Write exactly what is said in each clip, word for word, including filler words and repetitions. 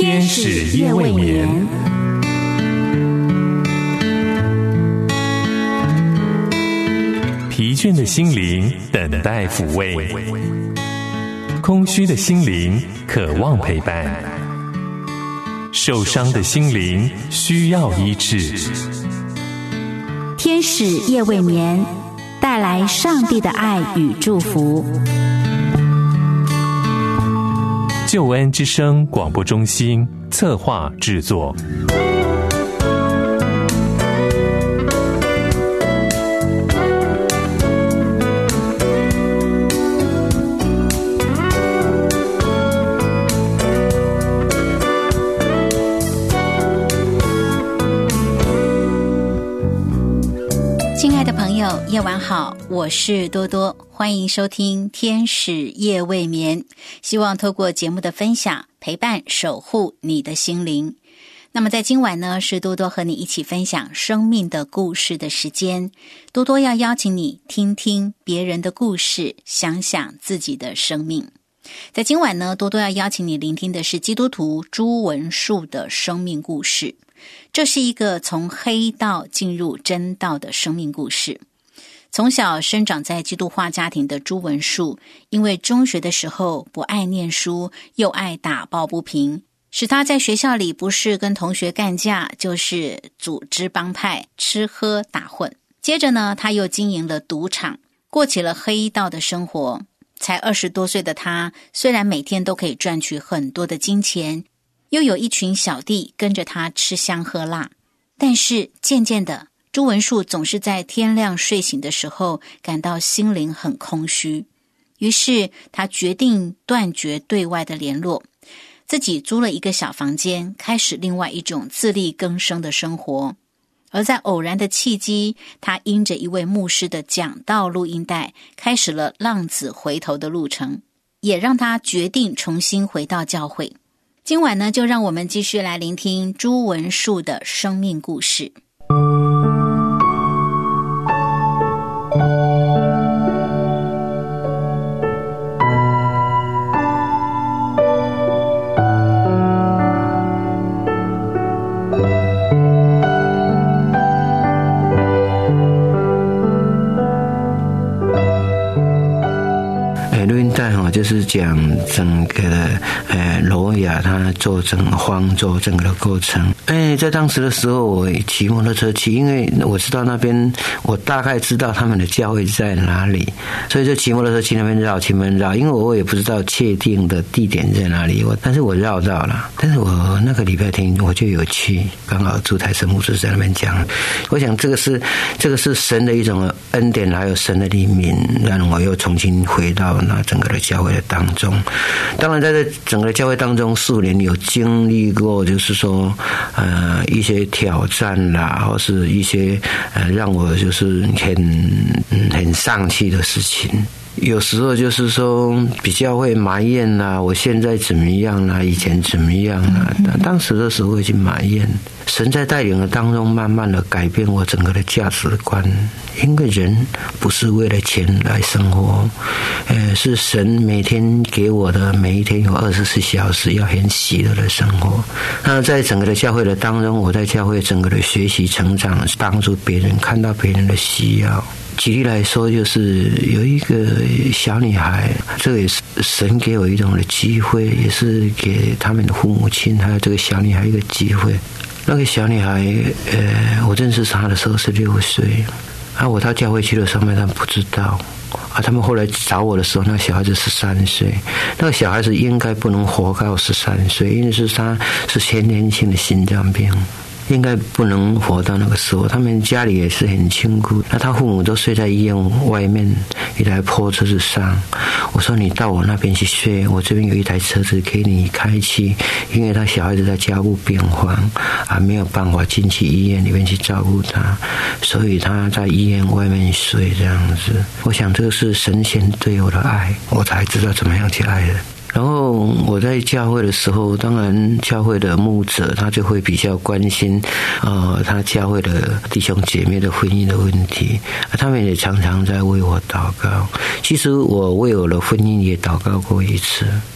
天使夜未眠。疲倦的心灵等待抚慰，空虚的心灵渴望陪伴，受伤的心灵需要医治。 天使夜未眠，带来上帝的爱与祝福。 救恩之声广播中心策划制作。 亲爱的朋友，夜晚好，我是多多，欢迎收听天使夜未眠，希望透过节目的分享陪伴守护你的心灵。那么在今晚呢，是多多和你一起分享生命的故事的时间。多多要邀请你听听别人的故事，想想自己的生命。在今晚呢，多多要邀请你聆听的是基督徒朱文树的生命故事。这是一个从黑道进入真道的生命故事。从小生长在基督化家庭的朱文树，因为中学的时候不爱念书，又爱打抱不平，使他在学校里不是跟同学干架，就是组织帮派，吃喝打混。接着呢，他又经营了赌场，过起了黑道的生活。才二十多岁的他，虽然每天都可以赚取很多的金钱，又有一群小弟跟着他吃香喝辣，但是渐渐的，朱文树总是在天亮睡醒的时候感到心灵很空虚。于是他决定断绝对外的联络，自己租了一个小房间，开始另外一种自力更生的生活。而在偶然的契机，他因着一位牧师的讲道录音带，开始了浪子回头的路程，也让他决定重新回到教会。今晚呢，就让我们继续来聆听朱文树的生命故事。 就是讲整个的呃挪亚他做整方舟整个的过程。哎，在当时的时候，我骑摩托车去，因为我知道那边，我大概知道他们的教会在哪里，所以就骑摩托车去那边绕，去那边绕。因为我也不知道确定的地点在哪里，我但是我绕到了。但是我那个礼拜天我就有去，刚好朱台生牧师在那边讲。我想这个是这个是神的一种恩典，还有神的怜悯，让我又重新回到那整个的教会的当中。当然在这整个教会当中数年有经历过，就是说呃一些挑战啦，或是一些呃让我就是很很丧气的事情。有时候就是说比较会埋怨啦，我现在怎么样啦，以前怎么样啦，当时的时候已经埋怨。神在带领的当中慢慢的改变我整个的价值观，因为人不是为了钱来生活，呃，是神每天给我的，每一天有二十四小时要很喜乐的生活。那在整个的教会的当中，我在教会整个的学习成长，帮助别人，看到别人的需要。举例来说，就是有一个小女孩，这个也是神给我一种的机会，也是给他们的父母亲还有这个小女孩一个机会。那个小女孩，呃，我认识她的时候是六岁，啊，我到教会去的时候，他们不知道，啊，他们后来找我的时候，那个小孩子十三岁，那个小孩子应该不能活到十三岁，因为是他是先天性的心脏病。应该不能活到那个时候，他们家里也是很辛苦，那他父母都睡在医院外面一台破车子上。我说你到我那边去睡，我这边有一台车子给你开去，因为他小孩子在家务病房啊，没有办法进去医院里面去照顾他，所以他在医院外面睡这样子。我想这个是神仙对我的爱，我才知道怎么样去爱的。然后我在教会的时候，当然教会的牧者他就会比较关心呃他教会的弟兄姐妹的婚姻的问题，他们也常常在为我祷告。其实我为我的婚姻也祷告过一次，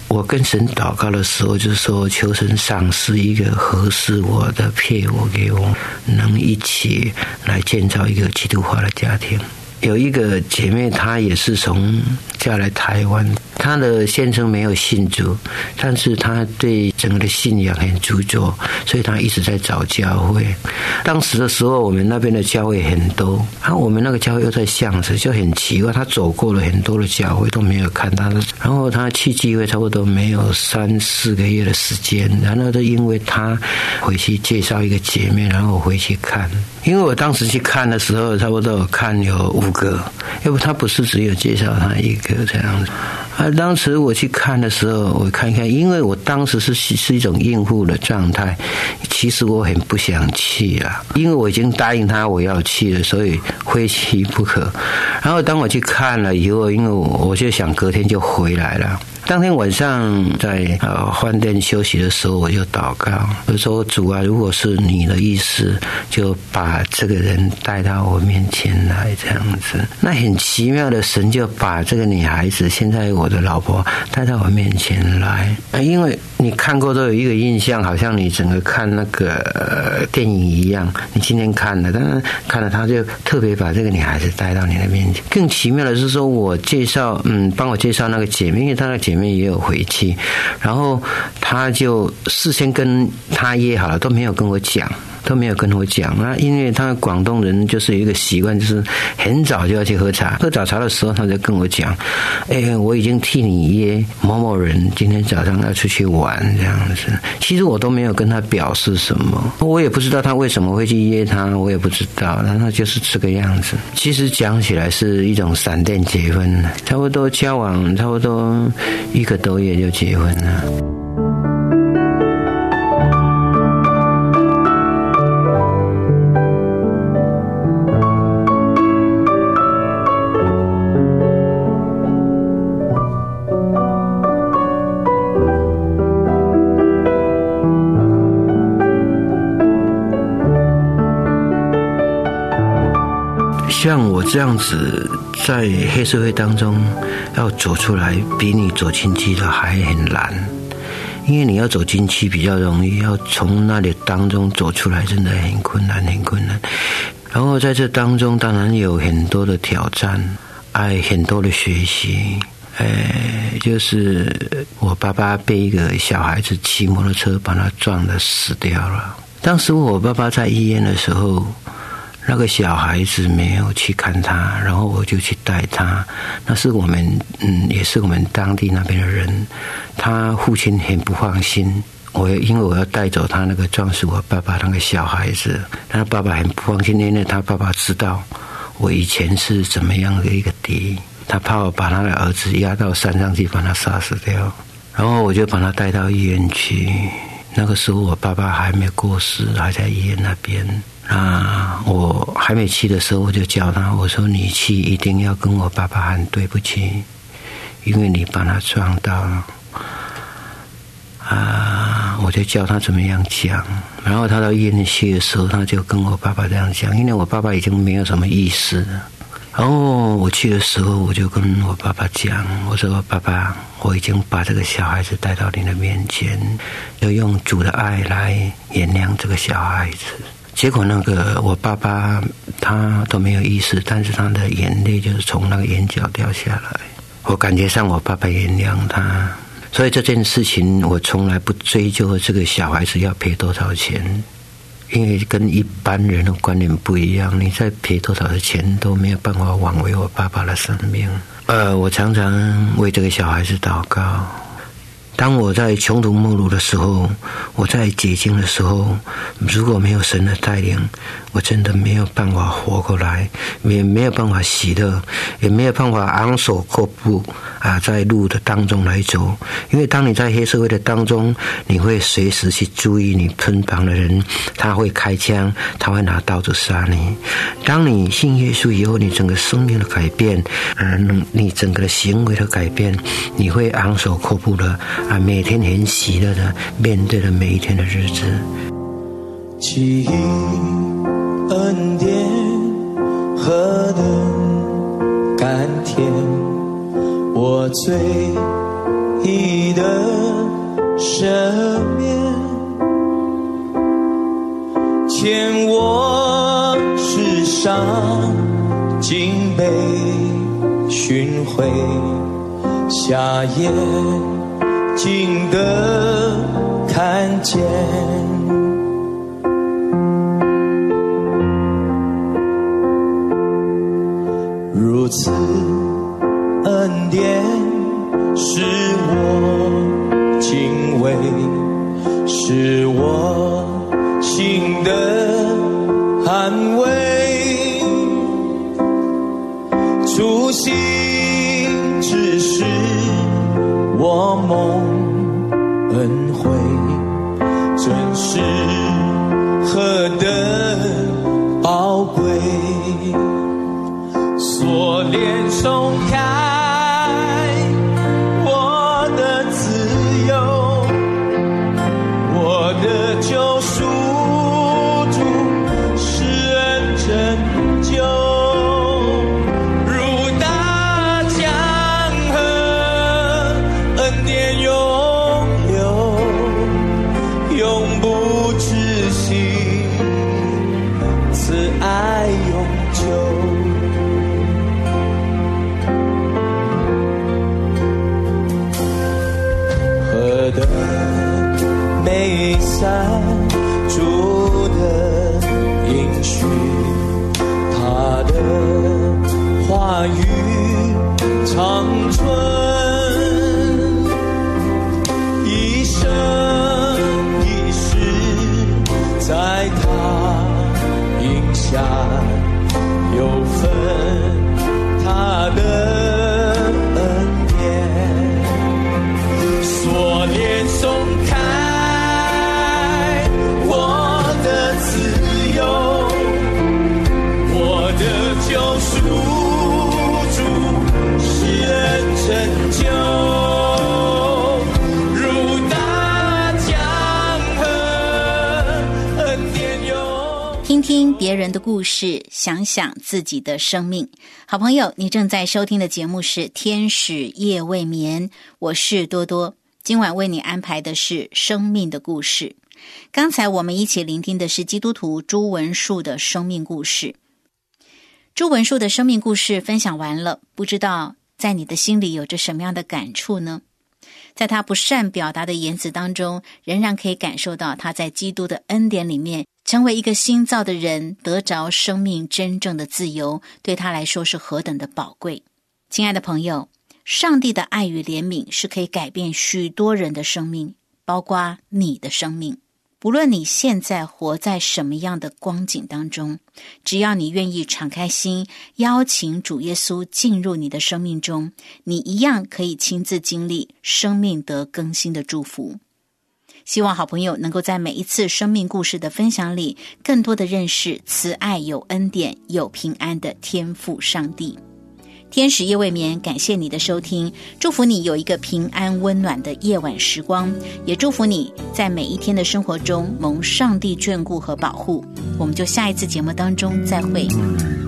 我跟神祷告的时候，就是说求神赏赐一个合适我的配偶给我，能一起来建造一个基督化的家庭。有一个姐妹，她也是从嫁来台湾，她的先生没有信主，但是她对整个的信仰很注重，所以她一直在找教会。当时的时候，我们那边的教会很多，啊，我们那个教会又在巷子，就很奇怪，她走过了很多的教会都没有看她的，然后她去聚会差不多没有三四个月的时间，然后就因为她回去介绍一个姐妹，然后我回去看，因为我当时去看的时候，差不多我看有五个，要不他不是只有介绍他一个这样子。啊，当时我去看的时候，我看一看，因为我当时是是一种应付的状态，其实我很不想去啦，因为我已经答应他我要去了，所以非去不可。然后当我去看了以后，因为我就想隔天就回来了。当天晚上在呃饭店休息的时候，我就祷告，我说主啊，如果是你的意思，就把这个人带到我面前来，这样子。那很奇妙的，神就把这个女孩子，现在我的老婆带到我面前来。啊，因为你看过都有一个印象，好像你整个看那个、呃、电影一样。你今天看了，但是看了他就特别把这个女孩子带到你的面前。更奇妙的是说，我介绍，嗯，帮我介绍那个姐妹，因为她的姐妹也有回去，然后他就事先跟他约好了，都没有跟我讲，都没有跟我讲啊，因为他广东人就是有一个习惯，就是很早就要去喝茶，喝早茶的时候他就跟我讲，哎，我已经替你约某某人今天早上要出去玩这样子。其实我都没有跟他表示什么，我也不知道他为什么会去约他，我也不知道，然后就是这个样子。其实讲起来是一种闪电结婚，差不多交往差不多一个多月就结婚了。像我这样子在黑社会当中要走出来，比你走进去的还很难，因为你要走进去比较容易，要从那里当中走出来真的很困难很困难。然后在这当中当然有很多的挑战，哎，很多的学习。哎，就是我爸爸被一个小孩子骑摩托车把他撞得死掉了。当时我爸爸在医院的时候，那个小孩子没有去看他，然后我就去带他。那是我们，嗯，也是我们当地那边的人。他父亲很不放心，我因为我要带走他那个撞死我爸爸那个小孩子，他爸爸很不放心，因为他爸爸知道我以前是怎么样的一个敌，他怕我把他的儿子押到山上去把他杀死掉。然后我就把他带到医院去。那个时候我爸爸还没过世，还在医院那边。那我还没去的时候，我就叫他，我说你去一定要跟我爸爸喊对不起，因为你把他撞到了。啊，我就教他怎么样讲。然后他到医院去的时候，他就跟我爸爸这样讲，因为我爸爸已经没有什么意识了。然后我去的时候，我就跟我爸爸讲，我说爸爸，我已经把这个小孩子带到你的面前，要用主的爱来原谅这个小孩子。结果那个我爸爸他都没有意识，但是他的眼泪就是从那个眼角掉下来。我感觉上我爸爸原谅他，所以这件事情我从来不追究这个小孩子要赔多少钱，因为跟一般人的观念不一样，你再赔多少的钱都没有办法挽回我爸爸的生命。呃，我常常为这个小孩子祷告。当我在穷途末路的时候，我在解经的时候，如果没有神的带领，我真的没有办法活过来，也没有办法喜乐，也没有办法昂首阔步啊，在路的当中来走。因为当你在黑社会的当中，你会随时去注意你身旁的人，他会开枪，他会拿刀子杀你。当你信耶稣以后，你整个生命的改变，嗯，你整个的行为的改变，你会昂首阔步的啊，每天很喜乐的面对了每一天的日子。 基于恩典何等甘甜，我最义的赦免，牵我世上竟被寻回，瞎眼竟得看见。如此恩典使我敬畏，使我心的安慰，初心只是我梦恩惠，真是何等宝贵。锁链松开我的自由，我的救赎主施恩拯救，如大江河，恩典永流，永不止息，慈爱永久。的美善主的应许，他的话语长存，一生一世在他荫下有份他的锁链松开我的自由，我的救赎主施恩拯救，如大江河，恩典永。 听听别人的故事，想想自己的生命。好朋友，你正在收听的节目是天使夜未眠，我是多多。今晚为你安排的是生命的故事。刚才我们一起聆听的是基督徒朱文树的生命故事。朱文树的生命故事分享完了，不知道在你的心里有着什么样的感触呢？在他不善表达的言辞当中，仍然可以感受到他在基督的恩典里面成为一个新造的人，得着生命真正的自由，对他来说是何等的宝贵。亲爱的朋友，上帝的爱与怜悯是可以改变许多人的生命，包括你的生命。不论你现在活在什么样的光景当中，只要你愿意敞开心，邀请主耶稣进入你的生命中，你一样可以亲自经历生命得更新的祝福。希望好朋友能够在每一次生命故事的分享里，更多的认识慈爱有恩典有平安的天父上帝。天使夜未眠，感谢你的收听，祝福你有一个平安温暖的夜晚时光，也祝福你在每一天的生活中蒙上帝眷顾和保护。我们就下一次节目当中再会。